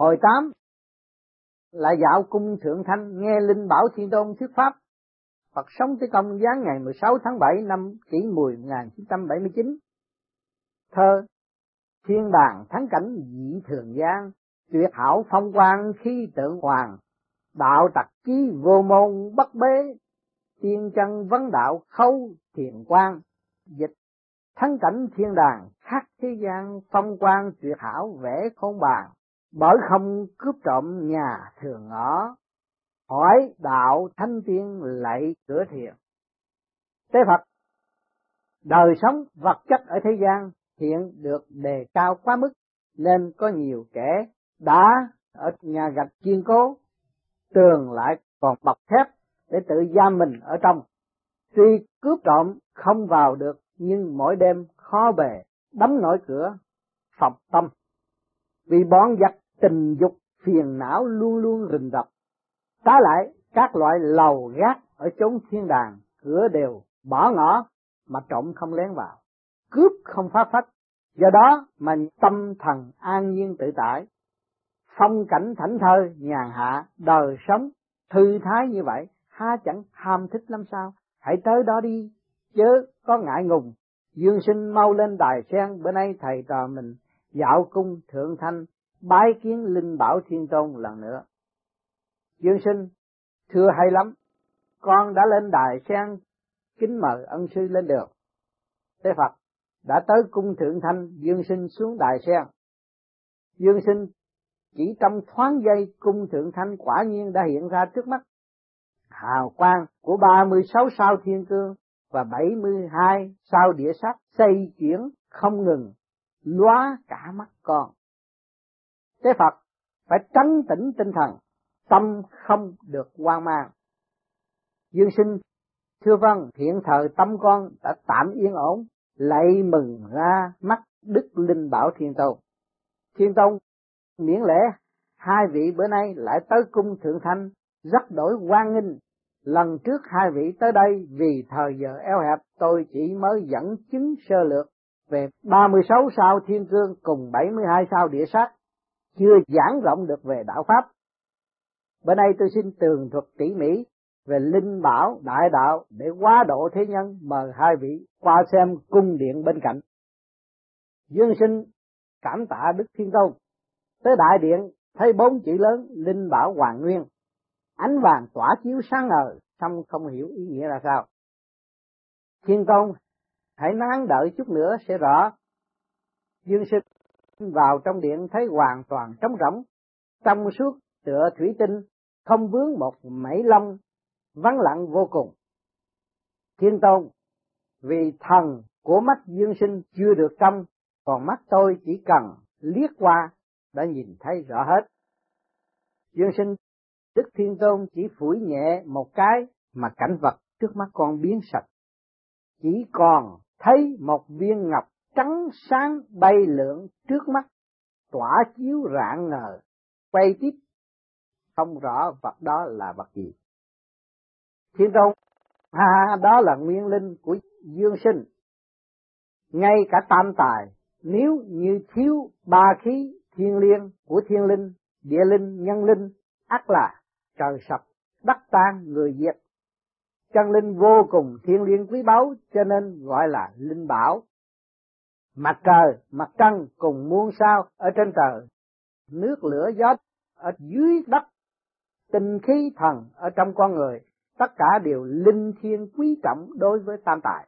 Hồi 8 là dạo cung Thượng Thanh nghe Linh Bảo Thiên Tôn thuyết pháp. Phật sống tới công giáng ngày 16 tháng 7 năm Kỷ Mùi 1979. Thơ: thiên đàng thắng cảnh dị thường gian, tuyệt hảo phong quang khi tượng hoàng. Đạo tặc chí vô môn bất bế, tiên chân vấn đạo khâu thiền quan. Dịch: thắng cảnh thiên đàng khác thế gian, phong quang tuyệt hảo vẽ khôn bàn. Bởi không cướp trộm nhà thường ngõ, hỏi đạo thánh tiên lạy cửa thiền. Tế Phật, đời sống vật chất ở thế gian hiện được đề cao quá mức, nên có nhiều kẻ đã ở nhà gạch kiên cố, tường lại còn bọc thép để tự giam mình ở trong. Tuy cướp trộm không vào được, nhưng mỗi đêm khó bề đóng nổi cửa phòng tâm, vì bọn giặc tình dục phiền não luôn luôn rình rập. Trái lại các loại lầu gác ở chốn thiên đàng, cửa đều bỏ ngỏ mà trộm không lén vào, cướp không phá phách. Do đó mà tâm thần an nhiên tự tại, phong cảnh thảnh thơi nhàn hạ, đời sống thư thái như vậy, há chẳng ham thích lắm sao? Hãy tới đó đi, chớ có ngại ngùng. Dương Sinh mau lên đài sen, bữa nay thầy trò mình dạo cung Thượng Thanh bái kiến Linh Bảo Thiên Tôn lần nữa. Dương Sinh: thưa hay lắm, con đã lên đài sen, kính mời ân sư lên đường. Tế Phật: đã tới cung Thượng Thanh, Dương Sinh xuống đài sen. Dương Sinh chỉ trong thoáng giây, cung Thượng Thanh quả nhiên đã hiện ra trước mắt. Hào quang của 36 sao thiên cương và 72 sao địa sát xây chuyển không ngừng, lóa cả mắt con. Tế Phật phải trấn tĩnh tinh thần, tâm không được hoang mang. Dương Sinh: thưa vâng, hiện thời tâm con đã tạm yên ổn, lạy mừng ra mắt Đức Linh Bảo Thiên Tôn. Thiên Tôn miễn lễ, hai vị bữa nay lại tới cung Thượng Thanh, rất đổi hoan nghênh. Lần trước hai vị tới đây vì thời giờ eo hẹp, tôi chỉ mới dẫn chứng sơ lược về 36 sao thiên cương cùng 72 sao địa sát, chưa giảng rộng được về đạo pháp. Bữa nay tôi xin tường thuật tỉ mỉ về Linh Bảo đại đạo để hóa độ thế nhân, mời hai vị qua xem cung điện bên cạnh. Dương Sinh cảm tạ Đức Thiên Tôn. Tới đại điện thấy 4 chữ lớn Linh Bảo Hoàng Nguyên, ánh vàng tỏa chiếu sáng ngời, xong không hiểu ý nghĩa là sao. Thiên Tôn hãy nán đợi chút nữa sẽ rõ. Dương Sinh vào trong điện thấy hoàn toàn trống rỗng, trong suốt tựa thủy tinh, không vướng một mảy lông, vắng lặng vô cùng. Thiên Tôn: vì thần của mắt Dương Sinh chưa được trong, còn mắt tôi chỉ cần liếc qua đã nhìn thấy rõ hết. Dương Sinh: Đức Thiên Tôn chỉ phủi nhẹ một cái mà cảnh vật trước mắt con biến sạch, chỉ còn thấy một viên ngọc trắng sáng bay lượn trước mắt, tỏa chiếu rạng ngời, quay tiếp không rõ vật đó là vật gì. Thiên Tôn: đó là nguyên linh của Dương Sinh. Ngay cả tam tài nếu như thiếu ba khí thiên liêng của thiên linh, địa linh, nhân linh, ắt là trời sập đất tan người diệt. Chân linh vô cùng thiên liêng quý báu, cho nên gọi là linh bảo. Mặt trời, mặt trăng cùng muôn sao ở trên trời, nước lửa gió ở dưới đất, tinh khí thần ở trong con người, tất cả đều linh thiêng quý trọng đối với tam tài.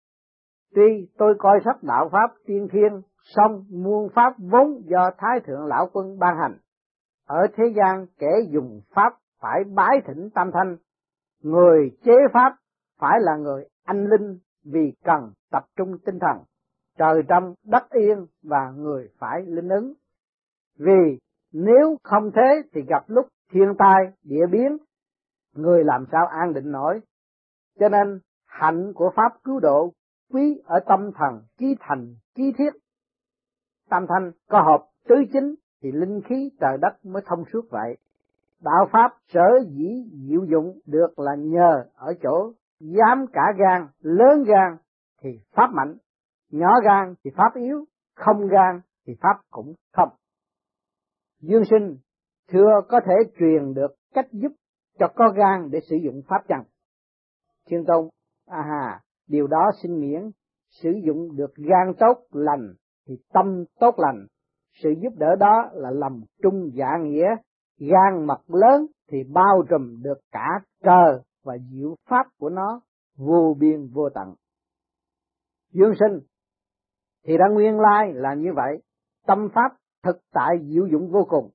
Tuy tôi coi sách đạo pháp tiên thiên, song muôn pháp vốn do Thái Thượng Lão Quân ban hành. Ở thế gian kẻ dùng pháp phải bái thỉnh tam thanh, người chế pháp phải là người anh linh, vì cần tập trung tinh thần, trời trong đất yên và người phải linh ứng. Vì nếu không thế thì gặp lúc thiên tai địa biến, người làm sao an định nổi. Cho nên hạnh của pháp cứu độ quý ở tâm thần chí thành chí thiết. Tam thanh có hợp tứ chính thì linh khí trời đất mới thông suốt vậy. Đạo pháp sở dĩ diệu dụng được là nhờ ở chỗ dám cả gan, lớn gan thì pháp mạnh, nhỏ gan thì pháp yếu, không gan thì pháp cũng không. Dương sinh thưa có thể truyền được cách giúp cho có gan để sử dụng pháp chăng? Thiên Tôn: điều đó xin miễn. Sử dụng được gan tốt lành thì tâm tốt lành. Sự giúp đỡ đó là lòng trung dạ nghĩa. Gan mật lớn thì bao trùm được cả trời và diệu pháp của nó vô biên vô tận. Dương sinh thì ra nguyên lai là như vậy. Tâm pháp thực tại diệu dụng vô cùng.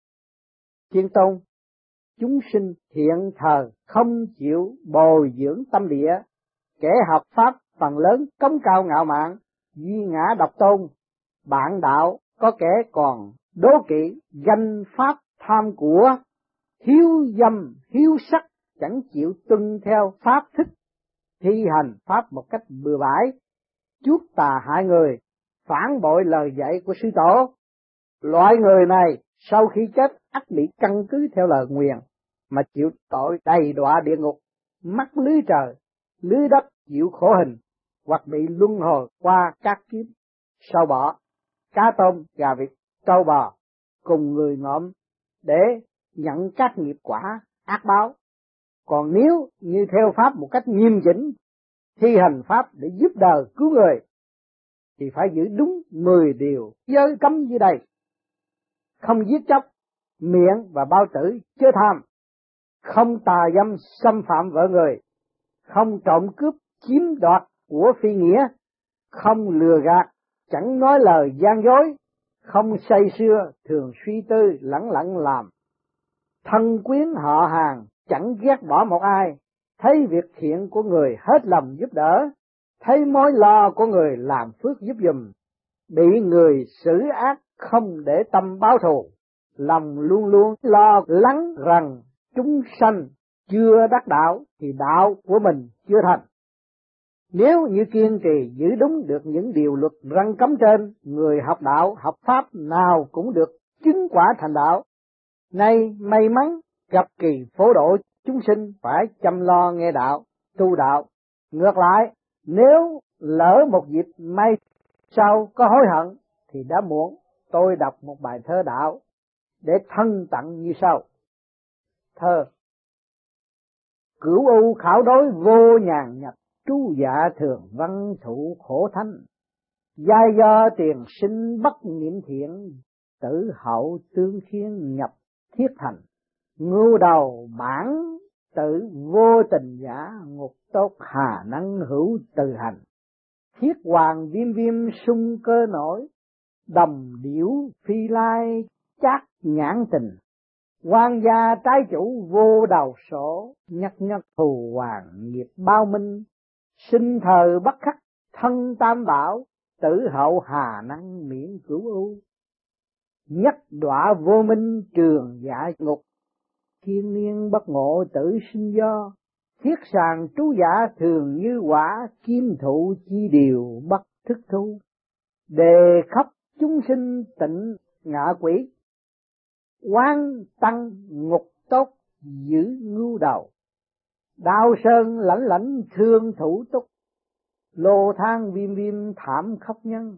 Thiên Tôn: chúng sinh hiện thờ không chịu bồi dưỡng tâm địa, kẻ học pháp phần lớn cống cao ngạo mạn, duy ngã độc tôn. Bạn đạo có kẻ còn đố kỵ, danh pháp tham của, hiếu dâm hiếu sắc, chẳng chịu tuân theo pháp thích, thi hành pháp một cách bừa bãi, chuốc tà hại người, phản bội lời dạy của sư tổ. Loại người này sau khi chết ắt bị căn cứ theo lời nguyền mà chịu tội đầy đọa địa ngục, mắc lưới trời lưới đất, chịu khổ hình, hoặc bị luân hồi qua các kiếp sâu bọ, cá tôm, gà vịt, trâu bò cùng người ngộm để nhận các nghiệp quả ác báo. Còn nếu như theo pháp một cách nghiêm chỉnh, thi hành pháp để giúp đời cứu người, thì phải giữ đúng 10 điều giới cấm dưới đây: không giết chóc, miệng và bao tử chớ tham, không tà dâm xâm phạm vợ người, không trộm cướp chiếm đoạt của phi nghĩa, không lừa gạt chẳng nói lời gian dối, không say sưa thường suy tư lẳng lặng làm, thân quyến họ hàng chẳng ghét bỏ một ai, thấy việc thiện của người hết lòng giúp đỡ, thấy mối lo của người làm phước giúp giùm, bị người xử ác không để tâm báo thù, lòng luôn luôn lo lắng rằng chúng sanh chưa đắc đạo thì đạo của mình chưa thành. Nếu như kiên trì giữ đúng được những điều luật răn cấm trên, người học đạo, học pháp nào cũng được chứng quả thành đạo. Nay may mắn gặp kỳ phổ độ chúng sinh phải chăm lo nghe đạo, tu đạo. Ngược lại, nếu lỡ một dịp may sau có hối hận thì đã muộn. Tôi đọc một bài thơ đạo để thân tặng như sau. Thơ: cửu u khảo đối vô nhàn nhật, trú dạ thường văn thụ khổ thanh. Giai do tiền sinh bất niệm thiện, tử hậu tương khiến nhập thiết thành. Ngưu đầu bản tự vô tình giả, ngục tốt hà năng hữu từ hành. Thiết hoàng viêm viêm sung cơ nổi, đồng điểu phi lai chát nhãn tình. Quan gia trái chủ vô đầu sổ, nhất nhất thù hoàng nghiệp bao minh. Sinh thời bất khắc thân tam bảo, tử hậu hà năng miễn cửu u. Nhất đọa vô minh trường dạ ngục, thiên niên bất ngộ tử sinh do. Thiết sàng trú giả thường như quả, kim thụ chi điều bất thức thu. Đề khắp chúng sinh tịnh ngạ quỷ, quan tăng ngục tốt giữ ngưu đầu. Đao sơn lãnh lãnh thương thủ túc, lô thang viêm viêm thảm khóc nhân.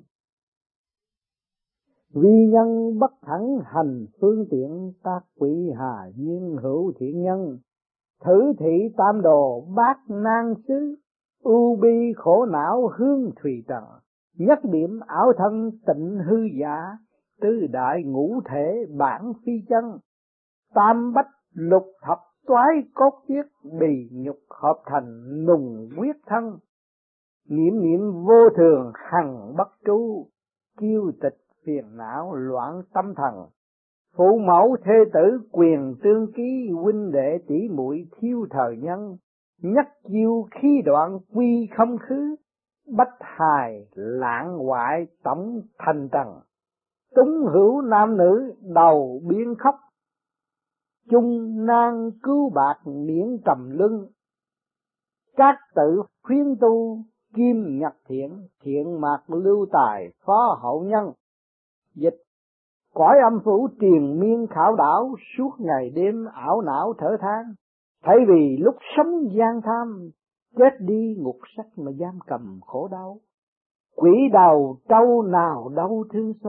Vi nhân bất thẳng hành phương tiện, tác quỷ hà duyên hữu thiện nhân. Thử thị tam đồ bát nan xứ, ưu bi khổ não hương thùy trần. Nhất điểm ảo thân tịnh hư giả, tứ đại ngũ thể bản phi chân. Tam bách lục thập toái cốt tiết, bì nhục hợp thành nùng quyết thân. Niệm niệm vô thường hằng bất trú, kiêu tịch phiền não loạn tâm thần. Phụ mẫu thê tử quyền tương ký, huynh đệ tỷ muội thiếu thời nhân. Nhất chiêu khí đoạn quy không khứ, bách hài lạng hoại tổng thành trần. Túng hữu nam nữ đầu biến khóc, chung nan cứu bạc miễn trầm lưng. Các tự khuyên tu kim nhật thiện, thiện mạc lưu tài phó hậu nhân. Dịch: cõi âm phủ triền miên khảo đảo, suốt ngày đêm ảo não thở than. Thay vì lúc sống gian tham, chết đi ngục sắt mà giam cầm khổ đau. Quỷ đầu trâu nào đâu thương xót,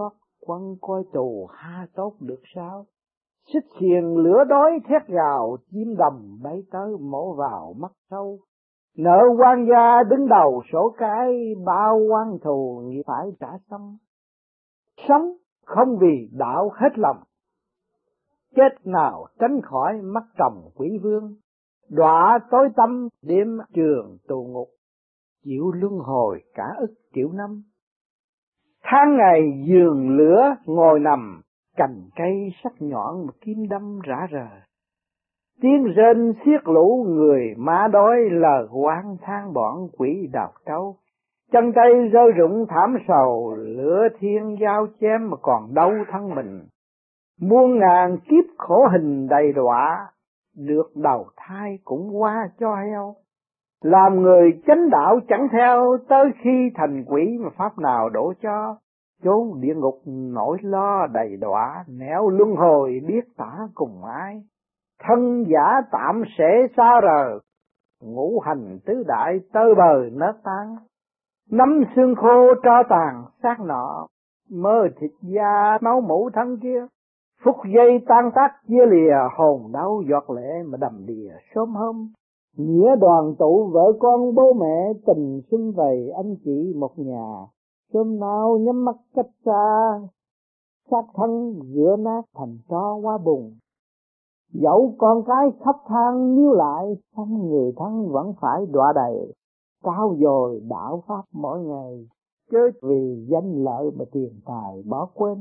Quân coi tù ha tốt được sao? Xích xiềng lửa đói thét gào, chim đầm bay tới mổ vào mắt sâu. Nợ quan gia đứng đầu sổ cái, bao oan thù nghĩ phải trả xong. Sống không vì đạo hết lòng, chết nào tránh khỏi mắt tròng quỷ vương. Đọa tối tâm đêm trường tù ngục, chịu luân hồi cả ức triệu năm. Tháng ngày giường lửa ngồi nằm, cành cây sắc nhọn mà kim đâm rã rờ. Tiếng rên xiết lũ người má đói, lời oán than bọn quỷ đào trâu. Chân tay rơi rụng thảm sầu, lửa thiên giao chém mà còn đâu thân mình. Muôn ngàn kiếp khổ hình đầy đọa, được đầu thai cũng qua cho heo. Làm người chánh đạo chẳng theo, tới khi thành quỷ mà pháp nào đổ cho. Chốn địa ngục nỗi lo đầy đọa, nẻo luân hồi biết tả cùng ai. Thân giả tạm sẽ xa rờ, ngũ hành tứ đại tơi bời nát tan. Nắm xương khô tro tàn xác nọ, mơ thịt da máu mủ thân kia. Phút giây tan tác chia lìa, hồn đau giọt lệ mà đầm đìa sớm hôm. Nghĩa đoàn tụ vợ con bố mẹ, tình xuân vầy anh chị một nhà. Sớm nào nhắm mắt cách xa, xác thân rửa nát thành tro hoa bùn. Dẫu con cái khóc than níu lại, xong người thân vẫn phải đọa đầy. Cao dồi đạo pháp mỗi ngày, chớ vì danh lợi mà tiền tài bỏ quên.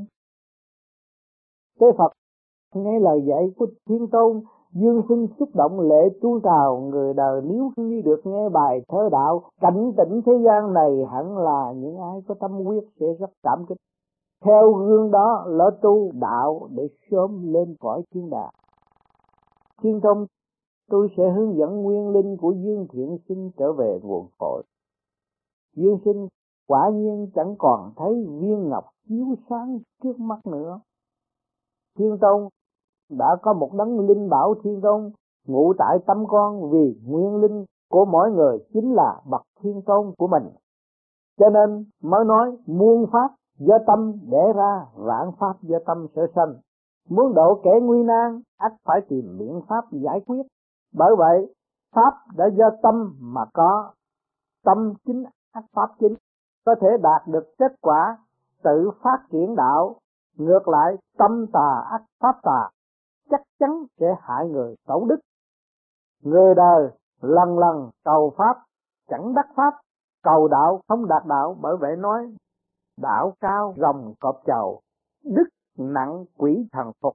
Tế Phật nghe lời dạy của Thiên Tôn, dương sinh xúc động lệ tuôn trào. Người đời nếu như được nghe bài thơ đạo, cảnh tỉnh thế gian này, hẳn là những ai có tâm huyết sẽ rất cảm kích. Theo gương đó lỡ tu đạo để sớm lên cõi thiên đàng. Thiên Tôn, tôi sẽ hướng dẫn nguyên linh của Dương Thiện Sinh trở về nguồn cội. Dương Sinh quả nhiên chẳng còn thấy viên ngọc chiếu sáng trước mắt nữa. Thiên Tôn đã có một đấng linh bảo Thiên Tôn ngụ tại tâm con, vì nguyên linh của mỗi người chính là bậc Thiên Tôn của mình. Cho nên mới nói muôn pháp do tâm đẻ ra, vạn pháp do tâm sở sanh. Muốn độ kẻ nguy nan, ắt phải tìm biện pháp giải quyết. Bởi vậy, pháp đã do tâm mà có, tâm chính ắt pháp chính. Có thể đạt được kết quả tự phát triển đạo. Ngược lại, tâm tà ắt pháp tà, chắc chắn sẽ hại người tẩu đức. Người đời lần lần cầu pháp chẳng đắc pháp, cầu đạo không đạt đạo. Bởi vậy nói đạo cao rồng cọp chầu, đức nặng quỷ thần phục,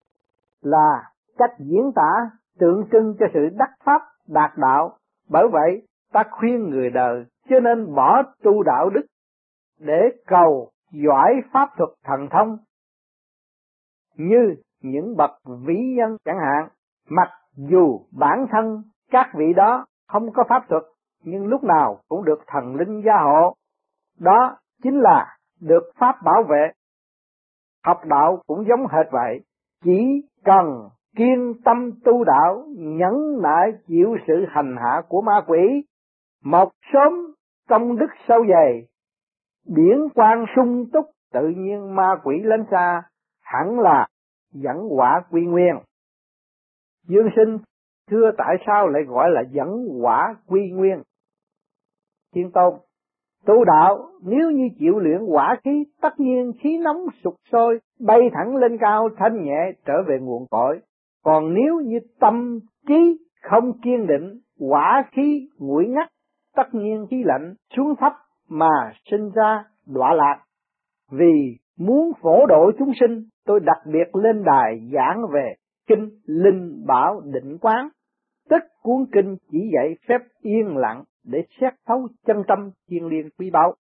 là cách diễn tả tượng trưng cho sự đắc pháp đạt đạo. Bởi vậy ta khuyên người đời cho nên bỏ tu đạo đức để cầu giỏi pháp thuật thần thông như những bậc vĩ nhân chẳng hạn. Mặc dù bản thân các vị đó không có pháp thuật, nhưng lúc nào cũng được thần linh gia hộ. Đó chính là được pháp bảo vệ. Học đạo cũng giống hệt vậy, chỉ cần kiên tâm tu đạo, nhẫn nại chịu sự hành hạ của ma quỷ, một sớm công đức sâu dày, điển quang sung túc, tự nhiên ma quỷ lánh xa, hẳn là dẫn quả quy nguyên. Dương Sinh thưa tại sao lại gọi là dẫn quả quy nguyên? Thiên Tôn, tu đạo nếu như chịu luyện quả khí, tất nhiên khí nóng sục sôi, bay thẳng lên cao, thanh nhẹ trở về nguồn cội. Còn nếu như tâm trí không kiên định, quả khí nguội ngắt, tất nhiên khí lạnh xuống thấp mà sinh ra đọa lạc. Vì muốn phổ độ chúng sinh, tôi đặc biệt lên đài giảng về kinh Linh Bảo Định Quán, tức cuốn kinh chỉ dạy phép yên lặng để xét thấu chân tâm thiêng liêng quý báu.